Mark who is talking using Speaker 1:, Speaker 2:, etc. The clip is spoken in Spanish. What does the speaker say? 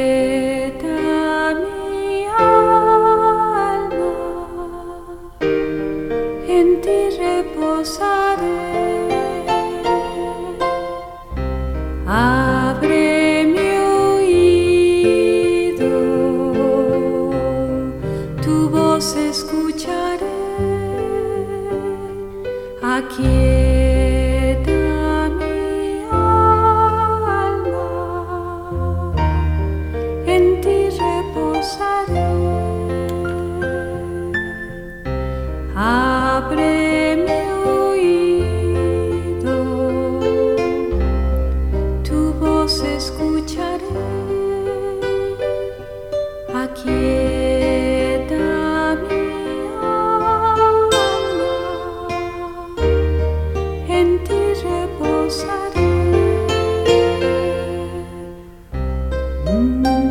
Speaker 1: Aquieta mi alma, en ti reposaré. Abre mi oído, tu voz escucharé. Aquieta mi alma, en ti reposaré. Abre mi oído, tu voz escucharé. Aquieta mi alma, en ti reposaré.